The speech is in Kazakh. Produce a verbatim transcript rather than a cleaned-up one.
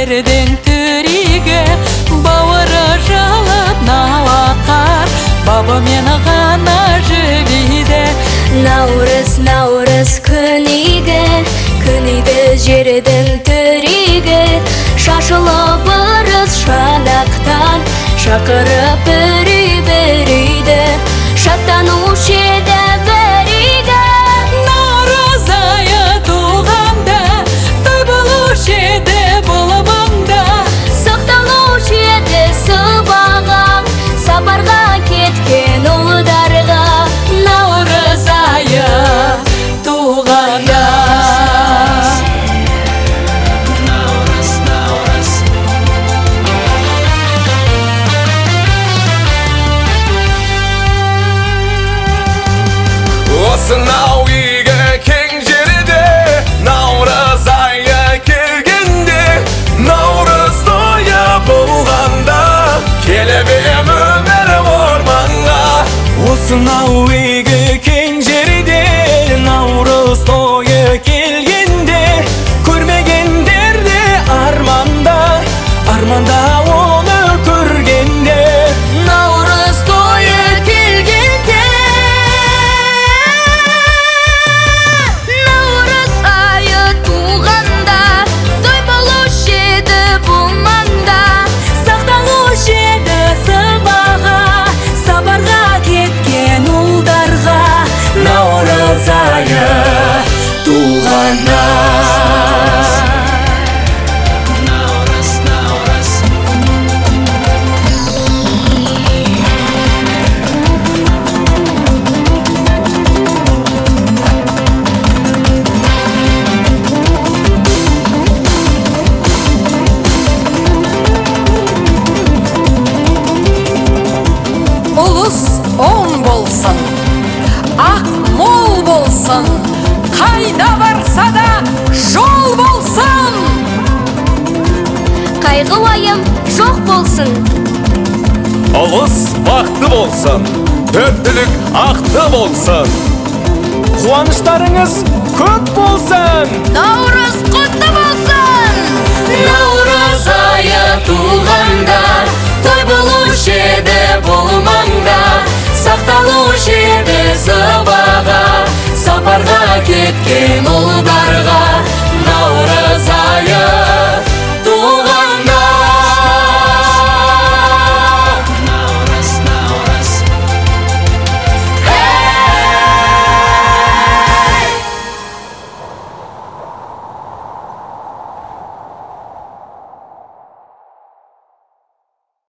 жерден түриге, бауыры жалып науақар, бабы мені ғана жібейді. Наурыз, наурыз күніге, күнігі жердің түриге, шашылып ырыс шанақтан, шақырып үрі-бірейді, шаттанушы еді бірейді. Наурыз айы туғанда, той болушы еді бұл маңда, сақталушы еді сыбағаң, сапарға кеткен ұлдарға. Наурыз айы туғанда. Осынау үйге кең жерде, наурыз айы келгенде, наурыз тойы болғанда, келіп ем өмір орманға. Осынау үйге кең жерде, наурыз тойы келгенде, көрмегендерде арманда, арманда оны көргенде. Наурыз тойы келгенде, наурыз айы туғанда, той болушы еді бұл маңда, Сақталушы еді сыбаға, сапарға кеткен ұлдарға. Наурыз айы туғанда. Ұлыс оң болсын, ақ мол болсын, қайда барса да жол болсын. қайғы уайым жоқ болсын. Ұлыс бақты болсын, төрттілік ақты болсын. Қуаныштарыңыз көп болсын. Наурыз құтты болсын. Наурыз айы туғанда, той болушы еді бұл маңда, сақталушы еді сыбаға, сапарға кеткен